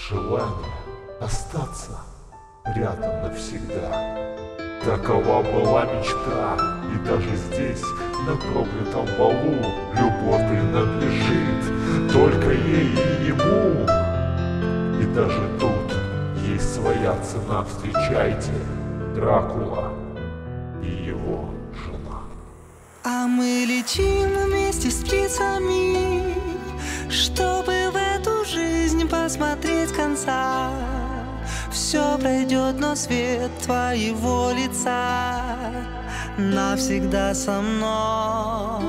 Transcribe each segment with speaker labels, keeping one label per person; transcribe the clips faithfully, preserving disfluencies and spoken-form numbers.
Speaker 1: желание остаться рядом навсегда. Такова была мечта, и даже здесь, на проклятом балу, любовь принадлежит только ей и ему. И даже тут есть своя цена, встречайте, Дракула и его жена.
Speaker 2: А мы летим вместе с птицами, чтобы в эту жизнь посмотреть конца. Все пройдет, но свет твоего лица навсегда со мной.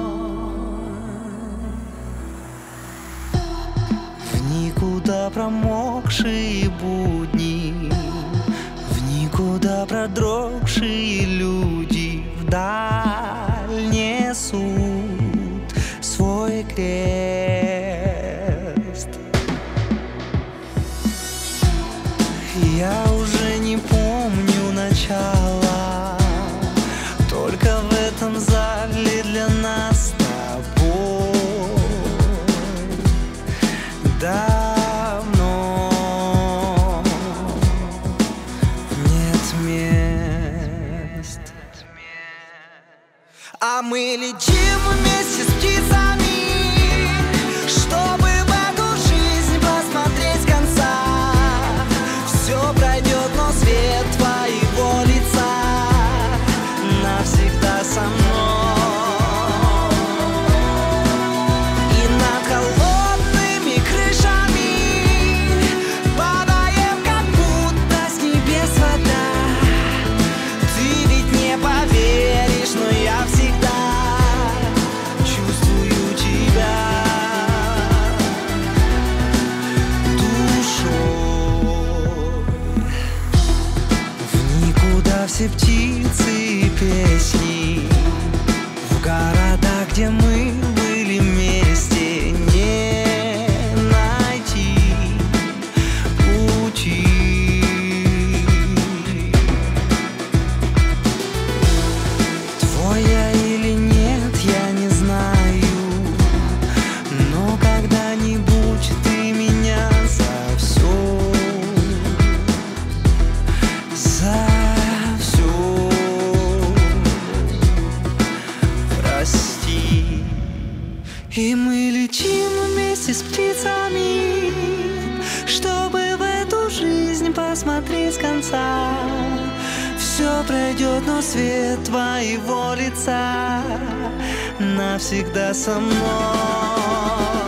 Speaker 2: В никуда промокшие будни, в никуда продрогшие люди вдаль несут свой крест. Я уже не помню начала, только в этом зале для нас с тобой давно нет мест. А мы летим вместе с птицами, чтобы в эту жизнь посмотреть конца. Все пройдет, но свет твоего лица навсегда со мной. И над холодными крышами падаем, как будто с небес вода. Ты ведь не поверишь, но я всегда чувствую тебя душой. В никуда все птицы и песни, в города, где мы были вместе, не найти пути. Твой я или нет, я не знаю, но когда-нибудь ты меня за все, за все прости. И мы летим вместе с птицами, чтобы в эту жизнь посмотреть конца. Все пройдет, но свет твоего лица навсегда со мной.